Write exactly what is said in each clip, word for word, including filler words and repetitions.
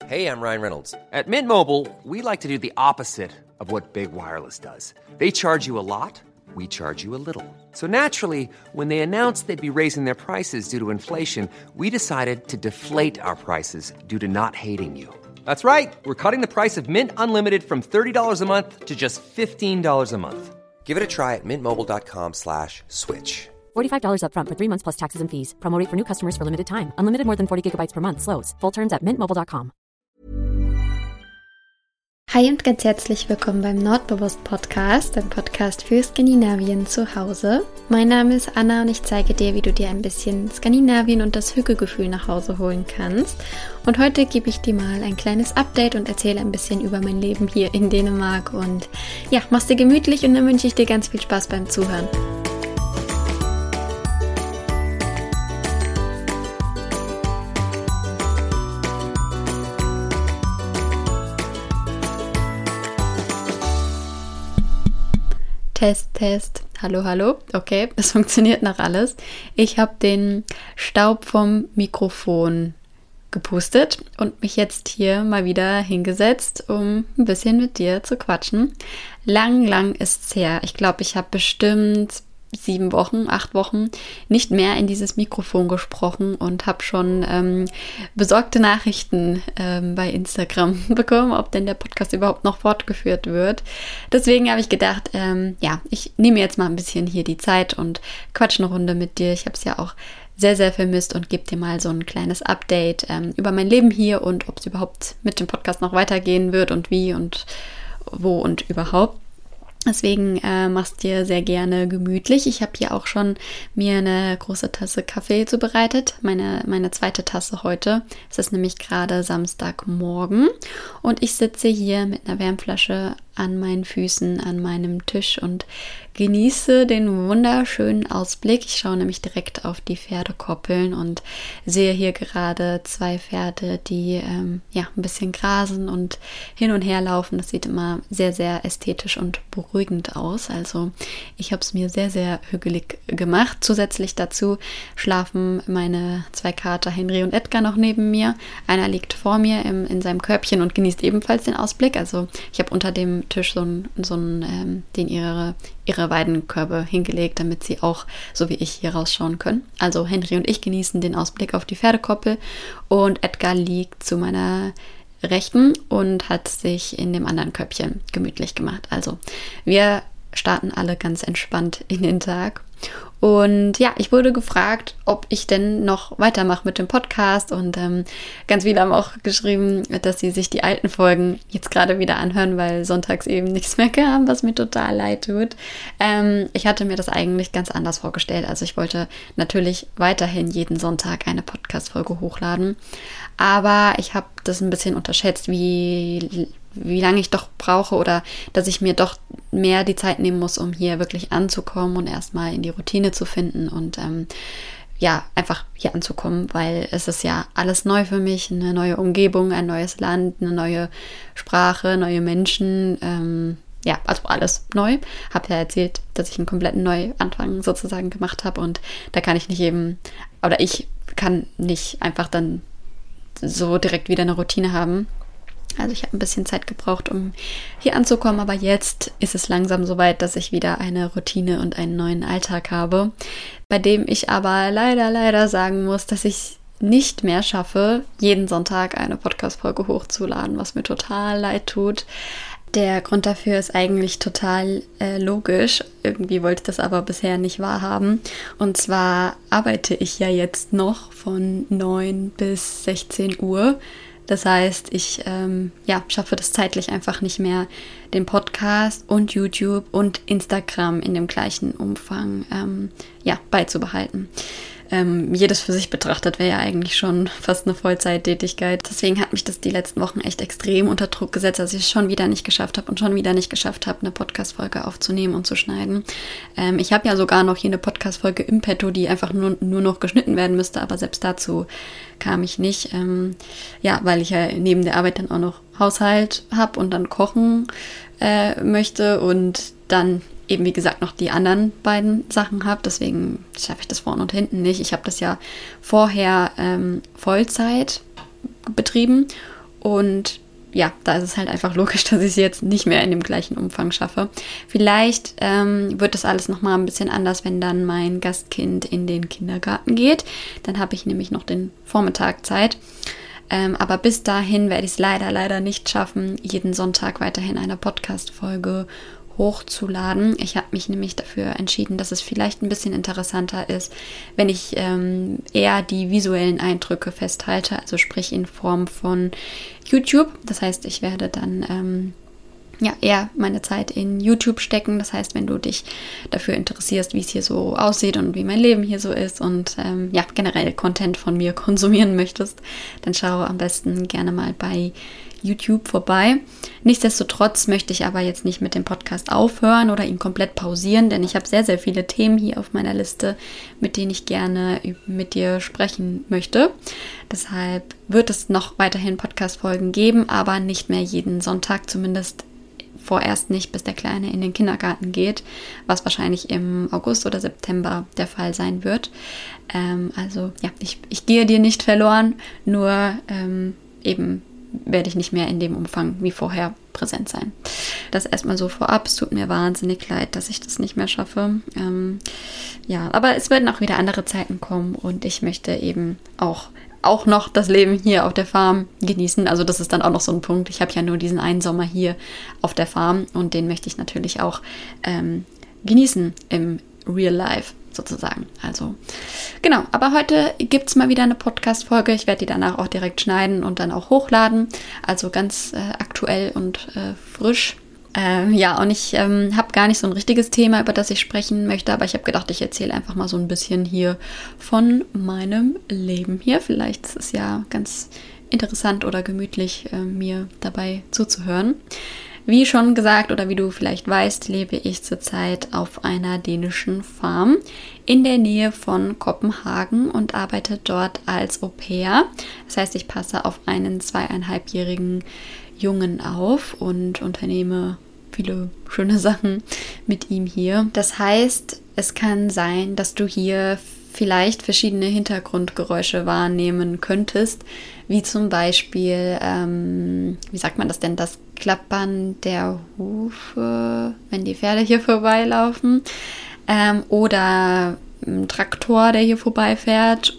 Hey, I'm Ryan Reynolds. At Mint Mobile, we like to do the opposite of what Big Wireless does. They charge you a lot, we charge you a little. So naturally, when they announced they'd be raising their prices due to inflation, we decided to deflate our prices due to not hating you. That's right. We're cutting the price of Mint Unlimited from thirty dollars a month to just fifteen dollars a month. Give it a try at mintmobile.com slash switch. forty-five dollars up front for three months plus taxes and fees. Promo rate for new customers for limited time. Unlimited more than forty gigabytes per month. Slows full terms at mint mobile dot com. Hi und ganz herzlich willkommen beim Nordbewusst Podcast, ein Podcast für Skandinavien zu Hause. Mein Name ist Anna und ich zeige dir, wie du dir ein bisschen Skandinavien und das Hügelgefühl nach Hause holen kannst. Und heute gebe ich dir mal ein kleines Update und erzähle ein bisschen über mein Leben hier in Dänemark. Und ja, mach's dir gemütlich und dann wünsche ich dir ganz viel Spaß beim Zuhören. Test, Test. Hallo, hallo. Okay, es funktioniert noch alles. Ich habe den Staub vom Mikrofon gepustet und mich jetzt hier mal wieder hingesetzt, um ein bisschen mit dir zu quatschen. Lang, lang ist's her. Ich glaube, ich habe bestimmt sieben Wochen, acht Wochen nicht mehr in dieses Mikrofon gesprochen und habe schon ähm, besorgte Nachrichten ähm, bei Instagram bekommen, ob denn der Podcast überhaupt noch fortgeführt wird. Deswegen habe ich gedacht, ähm, ja, ich nehme jetzt mal ein bisschen hier die Zeit und quatsch eine Runde mit dir. Ich habe es ja auch sehr, sehr vermisst und gebe dir mal so ein kleines Update ähm, über mein Leben hier und ob es überhaupt mit dem Podcast noch weitergehen wird und wie und wo und überhaupt. Deswegen äh, mach's dir sehr gerne gemütlich. Ich habe hier auch schon mir eine große Tasse Kaffee zubereitet. Meine, meine zweite Tasse heute. Es ist nämlich gerade Samstagmorgen. Und ich sitze hier mit einer Wärmflasche an meinen Füßen, an meinem Tisch und genieße den wunderschönen Ausblick. Ich schaue nämlich direkt auf die Pferdekoppeln und sehe hier gerade zwei Pferde, die ähm, ja ein bisschen grasen und hin und her laufen. Das sieht immer sehr, sehr ästhetisch und beruhigend aus. Also ich habe es mir sehr, sehr hügelig gemacht. Zusätzlich dazu schlafen meine zwei Kater Henry und Edgar noch neben mir. Einer liegt vor mir im, in seinem Körbchen und genießt ebenfalls den Ausblick. Also ich habe unter dem Tisch so einen, so einen ähm, den ihre, ihre Weidenkörbe hingelegt, damit sie auch, so wie ich, hier rausschauen können. Also Henry und ich genießen den Ausblick auf die Pferdekoppel und Edgar liegt zu meiner Rechten und hat sich in dem anderen Körbchen gemütlich gemacht. Also wir starten alle ganz entspannt in den Tag. Und ja, ich wurde gefragt, ob ich denn noch weitermache mit dem Podcast und ähm, ganz viele haben auch geschrieben, dass sie sich die alten Folgen jetzt gerade wieder anhören, weil sonntags eben nichts mehr kam, was mir total leid tut. Ähm, ich hatte mir das eigentlich ganz anders vorgestellt. Also ich wollte natürlich weiterhin jeden Sonntag eine Podcast-Folge hochladen, aber ich habe das ein bisschen unterschätzt, wie wie lange ich doch brauche oder dass ich mir doch mehr die Zeit nehmen muss, um hier wirklich anzukommen und erstmal in die Routine zu finden und ähm, ja, einfach hier anzukommen, weil es ist ja alles neu für mich, eine neue Umgebung, ein neues Land, eine neue Sprache, neue Menschen, ähm, ja, also alles neu. Habe ja erzählt, dass ich einen kompletten Neuanfang sozusagen gemacht habe und da kann ich nicht eben, oder ich kann nicht einfach dann so direkt wieder eine Routine haben. Also ich habe ein bisschen Zeit gebraucht, um hier anzukommen, aber jetzt ist es langsam soweit, dass ich wieder eine Routine und einen neuen Alltag habe, bei dem ich aber leider, leider sagen muss, dass ich nicht mehr schaffe, jeden Sonntag eine Podcast-Folge hochzuladen, was mir total leid tut. Der Grund dafür ist eigentlich total äh, logisch. Irgendwie wollte ich das aber bisher nicht wahrhaben. Und zwar arbeite ich ja jetzt noch von neun bis sechzehn Uhr. Das heißt, ich ähm, ja, schaffe das zeitlich einfach nicht mehr, den Podcast und YouTube und Instagram in dem gleichen Umfang ähm, ja, beizubehalten. Ähm, jedes für sich betrachtet wäre ja eigentlich schon fast eine Vollzeittätigkeit. Deswegen hat mich das die letzten Wochen echt extrem unter Druck gesetzt, dass ich es schon wieder nicht geschafft habe und schon wieder nicht geschafft habe, eine Podcast-Folge aufzunehmen und zu schneiden. Ähm, ich habe ja sogar noch hier eine Podcast-Folge im Petto, die einfach nur, nur noch geschnitten werden müsste, aber selbst dazu kam ich nicht. Ähm, ja, weil ich ja neben der Arbeit dann auch noch Haushalt habe und dann kochen äh, möchte und dann eben, wie gesagt, noch die anderen beiden Sachen habe. Deswegen schaffe ich das vorne und hinten nicht. Ich habe das ja vorher ähm, Vollzeit betrieben Und ja, da ist es halt einfach logisch, dass ich es jetzt nicht mehr in dem gleichen Umfang schaffe. Vielleicht ähm, wird das alles nochmal ein bisschen anders, wenn dann mein Gastkind in den Kindergarten geht. Dann habe ich nämlich noch den Vormittag Zeit. Ähm, aber bis dahin werde ich es leider, leider nicht schaffen, jeden Sonntag weiterhin eine Podcast-Folge hochzuladen. Ich habe mich nämlich dafür entschieden, dass es vielleicht ein bisschen interessanter ist, wenn ich ähm, eher die visuellen Eindrücke festhalte, also sprich in Form von YouTube. Das heißt, ich werde dann ähm, ja eher meine Zeit in YouTube stecken. Das heißt, wenn du dich dafür interessierst, wie es hier so aussieht und wie mein Leben hier so ist und ähm, ja generell Content von mir konsumieren möchtest, dann schau am besten gerne mal bei YouTube vorbei. Nichtsdestotrotz möchte ich aber jetzt nicht mit dem Podcast aufhören oder ihn komplett pausieren, denn ich habe sehr, sehr viele Themen hier auf meiner Liste, mit denen ich gerne mit dir sprechen möchte. Deshalb wird es noch weiterhin Podcast-Folgen geben, aber nicht mehr jeden Sonntag, zumindest vorerst nicht, bis der Kleine in den Kindergarten geht, was wahrscheinlich im August oder September der Fall sein wird. Ähm, also ja, ich, ich gehe dir nicht verloren, nur ähm, eben werde ich nicht mehr in dem Umfang wie vorher präsent sein. Das erstmal so vorab. Es tut mir wahnsinnig leid, dass ich das nicht mehr schaffe. Ähm, ja, aber es werden auch wieder andere Zeiten kommen und ich möchte eben auch, auch noch das Leben hier auf der Farm genießen. Also das ist dann auch noch so ein Punkt. Ich habe ja nur diesen einen Sommer hier auf der Farm und den möchte ich natürlich auch ähm, genießen im Real Life sozusagen. Also genau, aber heute gibt es mal wieder eine Podcast-Folge. Ich werde die danach auch direkt schneiden und dann auch hochladen. Also ganz äh, aktuell und äh, frisch. Äh, ja, und ich ähm, habe gar nicht so ein richtiges Thema, über das ich sprechen möchte, aber ich habe gedacht, ich erzähle einfach mal so ein bisschen hier von meinem Leben hier. Vielleicht ist es ja ganz interessant oder gemütlich, äh, mir dabei zuzuhören. Wie schon gesagt oder wie du vielleicht weißt, lebe ich zurzeit auf einer dänischen Farm in der Nähe von Kopenhagen und arbeite dort als Au-pair. Das heißt, ich passe auf einen zweieinhalbjährigen Jungen auf und unternehme viele schöne Sachen mit ihm hier. Das heißt, es kann sein, dass du hier vielleicht verschiedene Hintergrundgeräusche wahrnehmen könntest, wie zum Beispiel, ähm, wie sagt man das denn, das Klappern der Hufe, wenn die Pferde hier vorbeilaufen, ähm, oder ein Traktor, der hier vorbeifährt,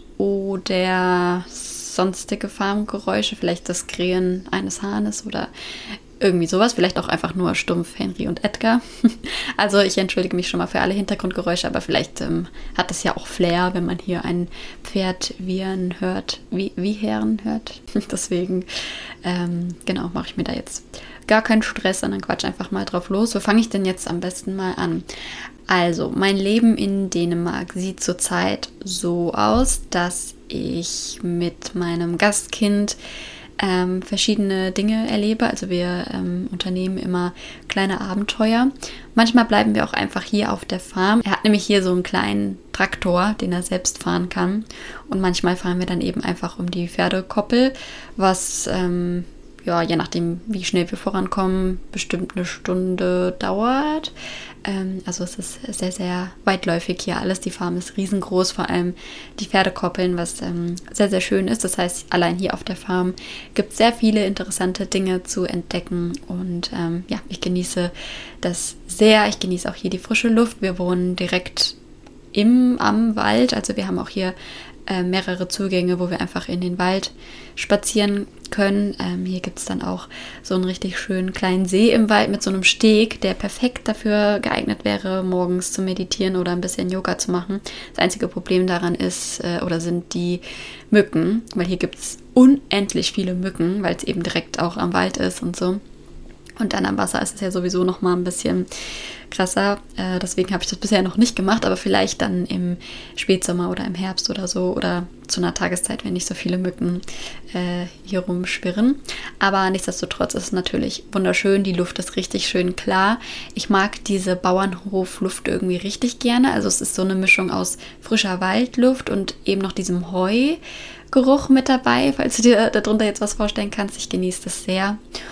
oder sonstige Farmgeräusche, vielleicht das Krähen eines Hahnes oder irgendwie sowas, vielleicht auch einfach nur stumpf Henry und Edgar. Also ich entschuldige mich schon mal für alle Hintergrundgeräusche, aber vielleicht ähm, hat es ja auch Flair, wenn man hier ein Pferd wiehern hört, wie, wiehern hört. Deswegen, ähm, genau, mache ich mir da jetzt gar keinen Stress, sondern quatsch einfach mal drauf los. Wo fange ich denn jetzt am besten mal an? Also, mein Leben in Dänemark sieht zurzeit so aus, dass ich mit meinem Gastkind Ähm, verschiedene Dinge erlebe. Also wir ähm, unternehmen immer kleine Abenteuer. Manchmal bleiben wir auch einfach hier auf der Farm. Er hat nämlich hier so einen kleinen Traktor, den er selbst fahren kann. Und manchmal fahren wir dann eben einfach um die Pferdekoppel, was ähm, ja, je nachdem, wie schnell wir vorankommen, bestimmt eine Stunde dauert. Ähm, also es ist sehr, sehr weitläufig hier alles. Die Farm ist riesengroß, vor allem die Pferdekoppeln, was ähm, sehr, sehr schön ist. Das heißt, allein hier auf der Farm gibt es sehr viele interessante Dinge zu entdecken. Und ähm, ja, ich genieße das sehr. Ich genieße auch hier die frische Luft. Wir wohnen direkt im, am Wald. Also wir haben auch hier äh, mehrere Zugänge, wo wir einfach in den Wald spazieren können. Ähm, hier gibt es dann auch so einen richtig schönen kleinen See im Wald mit so einem Steg, der perfekt dafür geeignet wäre, morgens zu meditieren oder ein bisschen Yoga zu machen. Das einzige Problem daran ist äh, oder sind die Mücken, weil hier gibt es unendlich viele Mücken, weil es eben direkt auch am Wald ist und so. Und dann am Wasser ist es ja sowieso noch mal ein bisschen krasser. Äh, deswegen habe ich das bisher noch nicht gemacht, aber vielleicht dann im Spätsommer oder im Herbst oder so oder zu einer Tageszeit, wenn nicht so viele Mücken äh, hier rumschwirren. Aber nichtsdestotrotz ist es natürlich wunderschön. Die Luft ist richtig schön klar. Ich mag diese Bauernhofluft irgendwie richtig gerne. Also es ist so eine Mischung aus frischer Waldluft und eben noch diesem Heugeruch mit dabei, falls du dir darunter jetzt was vorstellen kannst. Ich genieße das sehr.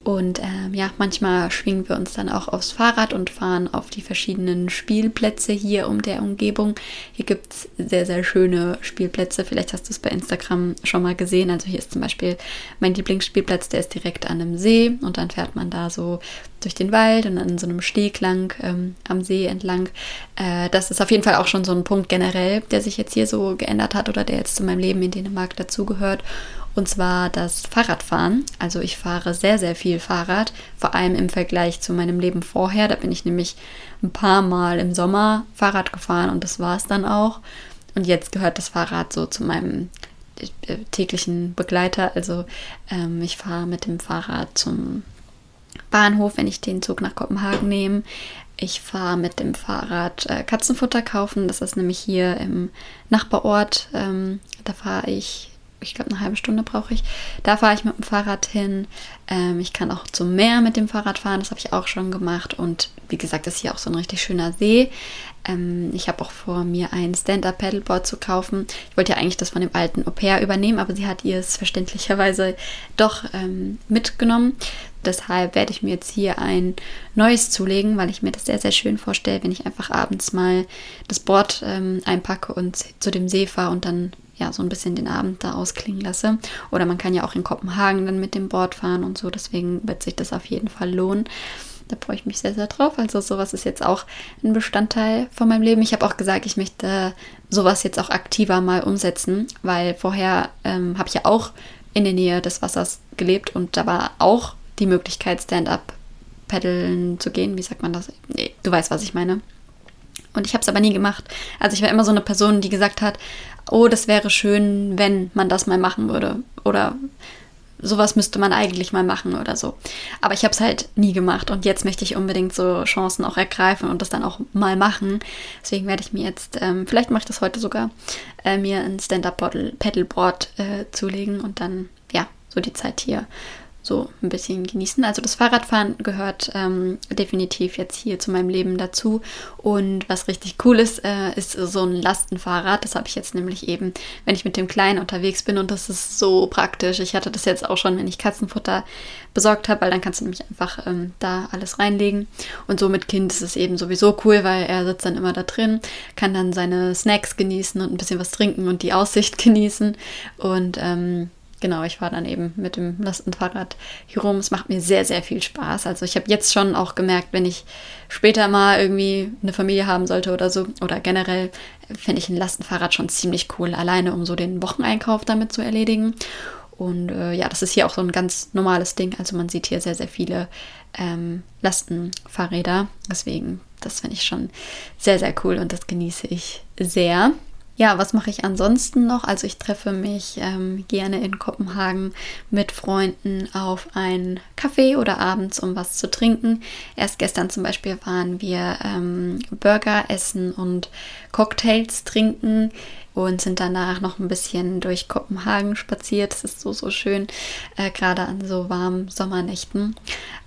Und ähm, ja, manchmal schwingen wir uns dann auch aufs Fahrrad und fahren auf die verschiedenen Spielplätze hier um der Umgebung. Hier gibt es sehr, sehr schöne Spielplätze. Vielleicht hast du es bei Instagram schon mal gesehen. Also hier ist zum Beispiel mein Lieblingsspielplatz, der ist direkt an einem See. Und dann fährt man da so durch den Wald und an so einem Steg lang ähm, am See entlang. Äh, das ist auf jeden Fall auch schon so ein Punkt generell, der sich jetzt hier so geändert hat oder der jetzt zu meinem Leben in Dänemark dazugehört. Und zwar das Fahrradfahren. Also ich fahre sehr, sehr viel Fahrrad, vor allem im Vergleich zu meinem Leben vorher. Da bin ich nämlich ein paar Mal im Sommer Fahrrad gefahren und das war es dann auch. Und jetzt gehört das Fahrrad so zu meinem äh, täglichen Begleiter. Also ähm, ich fahre mit dem Fahrrad zum Bahnhof, wenn ich den Zug nach Kopenhagen nehme. Ich fahre mit dem Fahrrad äh, Katzenfutter kaufen. Das ist nämlich hier im Nachbarort. Ähm, da fahre ich... Ich glaube, eine halbe Stunde brauche ich. Da fahre ich mit dem Fahrrad hin. Ähm, ich kann auch zum Meer mit dem Fahrrad fahren. Das habe ich auch schon gemacht. Und wie gesagt, ist hier auch so ein richtig schöner See. Ähm, ich habe auch vor, mir ein Stand-Up-Paddleboard zu kaufen. Ich wollte ja eigentlich das von dem alten Au-pair übernehmen, aber sie hat ihr es verständlicherweise doch ähm, mitgenommen. Deshalb werde ich mir jetzt hier ein neues zulegen, weil ich mir das sehr, sehr schön vorstelle, wenn ich einfach abends mal das Board ähm, einpacke und zu dem See fahre und dann ja so ein bisschen den Abend da ausklingen lasse. Oder man kann ja auch in Kopenhagen dann mit dem Board fahren und so. Deswegen wird sich das auf jeden Fall lohnen. Da freue ich mich sehr, sehr drauf. Also sowas ist jetzt auch ein Bestandteil von meinem Leben. Ich habe auch gesagt, ich möchte sowas jetzt auch aktiver mal umsetzen, weil vorher ähm, habe ich ja auch in der Nähe des Wassers gelebt und da war auch die Möglichkeit, Stand-up paddeln zu gehen. Wie sagt man das? Nee, du weißt, was ich meine. Und ich habe es aber nie gemacht. Also ich war immer so eine Person, die gesagt hat, oh, das wäre schön, wenn man das mal machen würde. Oder sowas müsste man eigentlich mal machen oder so. Aber ich habe es halt nie gemacht. Und jetzt möchte ich unbedingt so Chancen auch ergreifen und das dann auch mal machen. Deswegen werde ich mir jetzt, ähm, vielleicht mache ich das heute sogar, äh, mir ein Stand-Up-Paddleboard äh, zulegen und dann, ja, so die Zeit hier so ein bisschen genießen. Also das Fahrradfahren gehört ähm, definitiv jetzt hier zu meinem Leben dazu. Und was richtig cool ist, äh, ist so ein Lastenfahrrad. Das habe ich jetzt nämlich eben, wenn ich mit dem Kleinen unterwegs bin und das ist so praktisch. Ich hatte das jetzt auch schon, wenn ich Katzenfutter besorgt habe, weil dann kannst du nämlich einfach ähm, da alles reinlegen. Und so mit Kind ist es eben sowieso cool, weil er sitzt dann immer da drin, kann dann seine Snacks genießen und ein bisschen was trinken und die Aussicht genießen. Und ähm, Genau, ich fahre dann eben mit dem Lastenfahrrad hier rum. Es macht mir sehr, sehr viel Spaß. Also ich habe jetzt schon auch gemerkt, wenn ich später mal irgendwie eine Familie haben sollte oder so, oder generell, fände ich ein Lastenfahrrad schon ziemlich cool, alleine um so den Wocheneinkauf damit zu erledigen. Und äh, ja, das ist hier auch so ein ganz normales Ding. Also man sieht hier sehr, sehr viele ähm, Lastenfahrräder. Deswegen, das finde ich schon sehr, sehr cool und das genieße ich sehr. Ja, was mache ich ansonsten noch? Also ich treffe mich ähm, gerne in Kopenhagen mit Freunden auf einen Kaffee oder abends, um was zu trinken. Erst gestern zum Beispiel waren wir ähm, Burger essen und Cocktails trinken und sind danach noch ein bisschen durch Kopenhagen spaziert. Das ist so, so schön, äh, gerade an so warmen Sommernächten.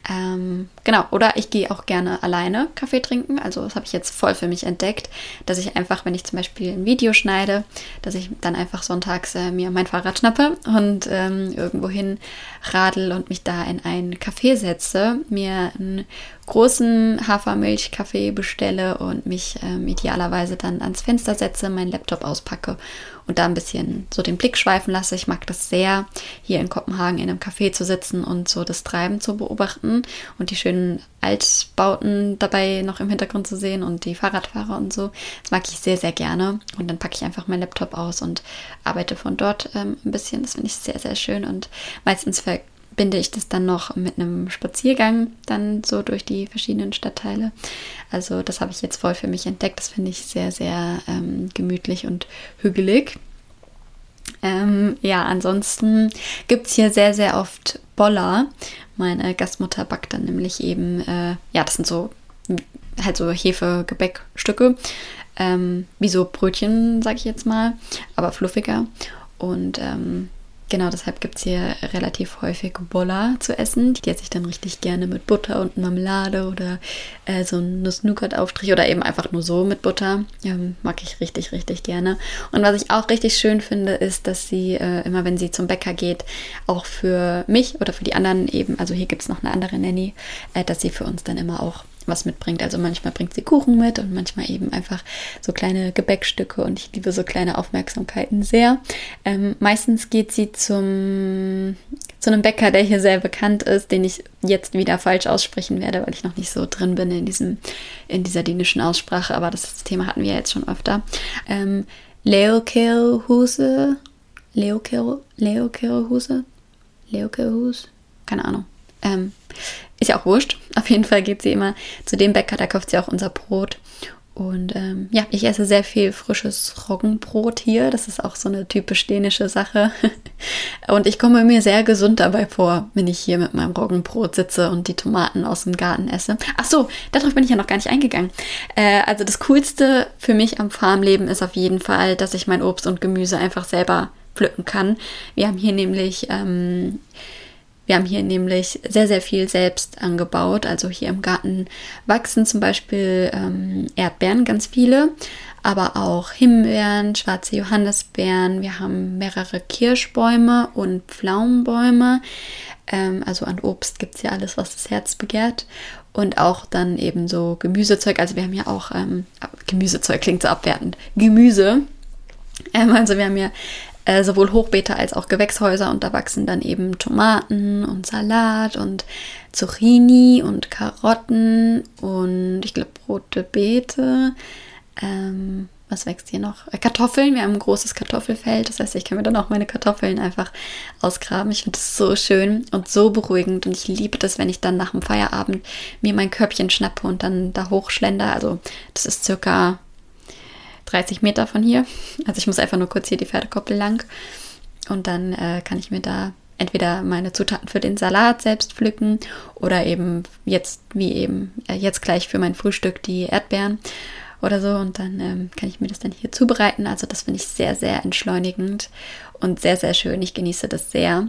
Ähm, genau, oder ich gehe auch gerne alleine Kaffee trinken. Also das habe ich jetzt voll für mich entdeckt, dass ich einfach, wenn ich zum Beispiel ein Video schneide, dass ich dann einfach sonntags äh, mir mein Fahrrad schnappe und ähm, irgendwo hin radel und mich da in ein Café setze, mir einen großen Hafermilchkaffee bestelle und mich ähm, idealerweise dann ans Fenster setze, meinen Laptop auspacke und da ein bisschen so den Blick schweifen lasse. Ich mag das sehr, hier in Kopenhagen in einem Café zu sitzen und so das Treiben zu beobachten und die schönen Altbauten dabei noch im Hintergrund zu sehen und die Fahrradfahrer und so. Das mag ich sehr, sehr gerne. Und dann packe ich einfach meinen Laptop aus und arbeite von dort ähm, ein bisschen. Das finde ich sehr, sehr schön und meistens verbinde ich das dann noch mit einem Spaziergang dann so durch die verschiedenen Stadtteile. Also das habe ich jetzt voll für mich entdeckt. Das finde ich sehr, sehr ähm, gemütlich und hügelig. Ähm, ja, ansonsten gibt es hier sehr, sehr oft Boller. Meine Gastmutter backt dann nämlich eben, äh, ja, das sind so halt so Hefe-Gebäckstücke, ähm, wie so Brötchen, sage ich jetzt mal, aber fluffiger. Und ähm, genau, deshalb gibt es hier relativ häufig Boller zu essen. Die esse ich dann richtig gerne mit Butter und Marmelade oder äh, so einen Nuss-Nougat-Aufstrich oder eben einfach nur so mit Butter. Ähm, mag ich richtig, richtig gerne. Und was ich auch richtig schön finde, ist, dass sie äh, immer, wenn sie zum Bäcker geht, auch für mich oder für die anderen eben, also hier gibt es noch eine andere Nanny, äh, dass sie für uns dann immer auch was mitbringt. Also manchmal bringt sie Kuchen mit und manchmal eben einfach so kleine Gebäckstücke und ich liebe so kleine Aufmerksamkeiten sehr. Ähm, meistens geht sie zum zu einem Bäcker, der hier sehr bekannt ist, den ich jetzt wieder falsch aussprechen werde, weil ich noch nicht so drin bin in diesem in dieser dänischen Aussprache, aber das Thema hatten wir ja jetzt schon öfter. Ähm, Leokelhuse Leokel Leokelhuse Leokelhus? Keine Ahnung. Ähm, ist ja auch wurscht. Auf jeden Fall geht sie immer zu dem Bäcker, da kauft sie auch unser Brot. Und ähm, ja, ich esse sehr viel frisches Roggenbrot hier. Das ist auch so eine typisch dänische Sache. Und ich komme mir sehr gesund dabei vor, wenn ich hier mit meinem Roggenbrot sitze und die Tomaten aus dem Garten esse. Ach so, darauf bin ich ja noch gar nicht eingegangen. Äh, also das Coolste für mich am Farmleben ist auf jeden Fall, dass ich mein Obst und Gemüse einfach selber pflücken kann. Wir haben hier nämlich... Ähm, Wir haben hier nämlich sehr, sehr viel selbst angebaut. Also hier im Garten wachsen zum Beispiel ähm, Erdbeeren, ganz viele, aber auch Himbeeren, schwarze Johannisbeeren. Wir haben mehrere Kirschbäume und Pflaumenbäume. Ähm, also an Obst gibt es ja alles, was das Herz begehrt. Und auch dann eben so Gemüsezeug. Also wir haben ja auch, ähm, Gemüsezeug klingt so abwertend, Gemüse. Ähm, also wir haben ja sowohl Hochbeete als auch Gewächshäuser und da wachsen dann eben Tomaten und Salat und Zucchini und Karotten und ich glaube rote Beete. Ähm, was wächst hier noch? Kartoffeln. Wir haben ein großes Kartoffelfeld. Das heißt, ich kann mir dann auch meine Kartoffeln einfach ausgraben. Ich finde das so schön und so beruhigend und ich liebe das, wenn ich dann nach dem Feierabend mir mein Körbchen schnappe und dann da hochschlender. Also das ist circa dreißig Meter von hier. Also ich muss einfach nur kurz hier die Pferdekoppel lang und dann äh, kann ich mir da entweder meine Zutaten für den Salat selbst pflücken oder eben jetzt, wie eben äh, jetzt gleich für mein Frühstück die Erdbeeren oder so und dann ähm, kann ich mir das dann hier zubereiten. Also das finde ich sehr, sehr entschleunigend und sehr, sehr schön. Ich genieße das sehr.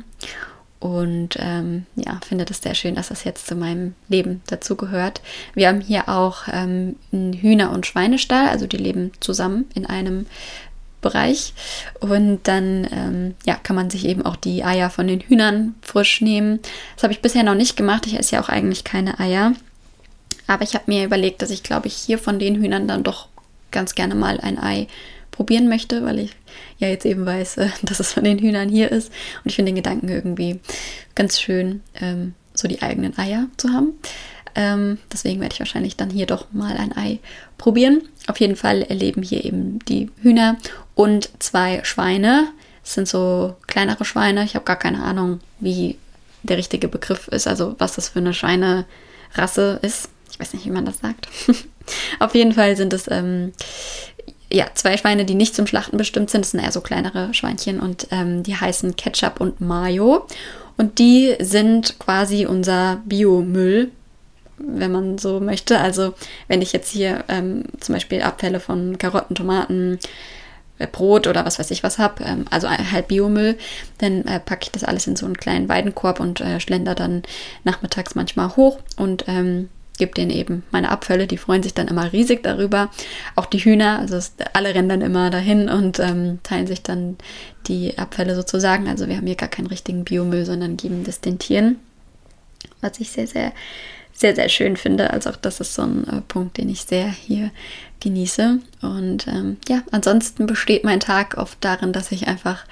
Und ähm, ja, finde das sehr schön, dass das jetzt zu meinem Leben dazugehört. Wir haben hier auch ähm, einen Hühner- und Schweinestall, also die leben zusammen in einem Bereich. Und dann ähm, ja, kann man sich eben auch die Eier von den Hühnern frisch nehmen. Das habe ich bisher noch nicht gemacht. Ich esse ja auch eigentlich keine Eier. Aber ich habe mir überlegt, dass ich, glaube ich, hier von den Hühnern dann doch ganz gerne mal ein Ei probieren möchte, weil ich ja jetzt eben weiß, äh, dass es von den Hühnern hier ist. Und ich finde den Gedanken irgendwie ganz schön, ähm, so die eigenen Eier zu haben. Ähm, deswegen werde ich wahrscheinlich dann hier doch mal ein Ei probieren. Auf jeden Fall leben hier eben die Hühner und zwei Schweine. Das sind so kleinere Schweine. Ich habe gar keine Ahnung, wie der richtige Begriff ist, also was das für eine Schweinerasse ist. Ich weiß nicht, wie man das sagt. Auf jeden Fall sind es ähm, ja, zwei Schweine, die nicht zum Schlachten bestimmt sind. Das sind eher so kleinere Schweinchen und ähm, die heißen Ketchup und Mayo. Und die sind quasi unser Biomüll, wenn man so möchte. Also wenn ich jetzt hier ähm, zum Beispiel Abfälle von Karotten, Tomaten, äh, Brot oder was weiß ich was habe, ähm, also halt Biomüll, dann äh, packe ich das alles in so einen kleinen Weidenkorb und äh, schlender dann nachmittags manchmal hoch und ähm, gebe denen eben meine Abfälle, die freuen sich dann immer riesig darüber. Auch die Hühner, also es, alle rennen dann immer dahin und ähm, teilen sich dann die Abfälle sozusagen. Also wir haben hier gar keinen richtigen Biomüll, sondern geben das den Tieren, was ich sehr, sehr, sehr, sehr schön finde. Also auch das ist so ein äh, Punkt, den ich sehr hier genieße. Und ähm, ja, ansonsten besteht mein Tag oft darin, dass ich einfach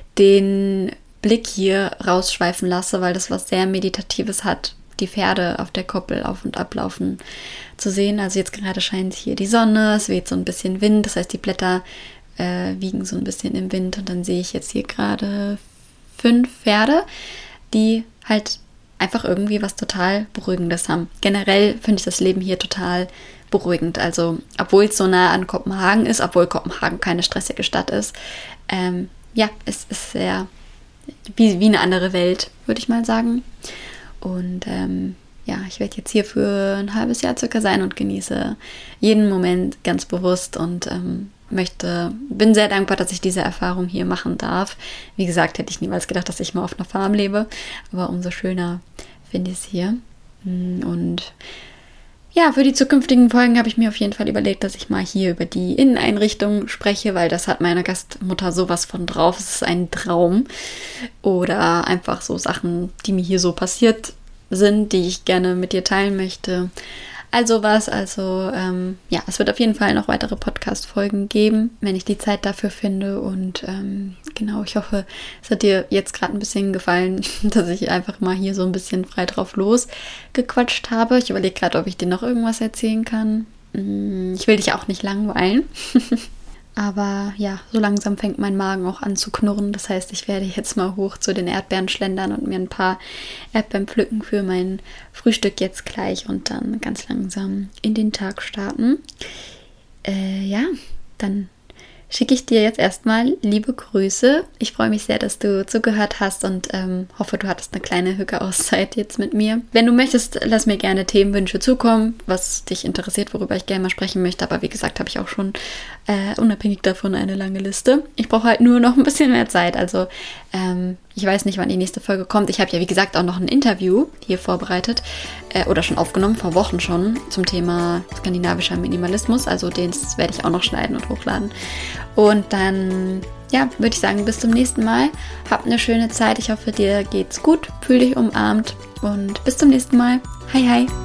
den Blick hier rausschweifen lasse, weil das was sehr Meditatives hat, die Pferde auf der Koppel auf- und ablaufen zu sehen. Also jetzt gerade scheint hier die Sonne, es weht so ein bisschen Wind, das heißt die Blätter äh, wiegen so ein bisschen im Wind und dann sehe ich jetzt hier gerade fünf Pferde, die halt einfach irgendwie was total Beruhigendes haben. Generell finde ich das Leben hier total beruhigend. Also obwohl es so nah an Kopenhagen ist, obwohl Kopenhagen keine stressige Stadt ist, ähm, ja, es ist sehr wie, wie eine andere Welt, würde ich mal sagen. Und ähm, ja, ich werde jetzt hier für ein halbes Jahr circa sein und genieße jeden Moment ganz bewusst und ähm, möchte, bin sehr dankbar, dass ich diese Erfahrung hier machen darf. Wie gesagt, hätte ich niemals gedacht, dass ich mal auf einer Farm lebe, aber umso schöner finde ich es hier. Und ja, für die zukünftigen Folgen habe ich mir auf jeden Fall überlegt, dass ich mal hier über die Inneneinrichtung spreche, weil das hat meine Gastmutter sowas von drauf. Es ist ein Traum. Oder einfach so Sachen, die mir hier so passiert sind, die ich gerne mit dir teilen möchte. Also was, also ähm, ja, es wird auf jeden Fall noch weitere Podcast-Folgen geben, wenn ich die Zeit dafür finde. Und ähm, genau, ich hoffe, es hat dir jetzt gerade ein bisschen gefallen, dass ich einfach mal hier so ein bisschen frei drauf losgequatscht habe. Ich überlege gerade, ob ich dir noch irgendwas erzählen kann. Ich will dich auch nicht langweilen. Aber ja, so langsam fängt mein Magen auch an zu knurren. Das heißt, ich werde jetzt mal hoch zu den Erdbeeren schlendern und mir ein paar Erdbeeren pflücken für mein Frühstück jetzt gleich und dann ganz langsam in den Tag starten. Äh, ja, dann schicke ich dir jetzt erstmal liebe Grüße. Ich freue mich sehr, dass du zugehört hast und ähm, hoffe, du hattest eine kleine Hücke-Auszeit jetzt mit mir. Wenn du möchtest, lass mir gerne Themenwünsche zukommen, was dich interessiert, worüber ich gerne mal sprechen möchte. Aber wie gesagt, habe ich auch schon äh, unabhängig davon eine lange Liste. Ich brauche halt nur noch ein bisschen mehr Zeit. Also ähm, ich weiß nicht, wann die nächste Folge kommt. Ich habe ja, wie gesagt, auch noch ein Interview hier vorbereitet äh, oder schon aufgenommen, vor Wochen schon, zum Thema skandinavischer Minimalismus. Also den werde ich auch noch schneiden und hochladen. Und dann, ja, würde ich sagen, bis zum nächsten Mal. Hab eine schöne Zeit. Ich hoffe, dir geht's gut. Fühl dich umarmt und bis zum nächsten Mal. Hi, hi.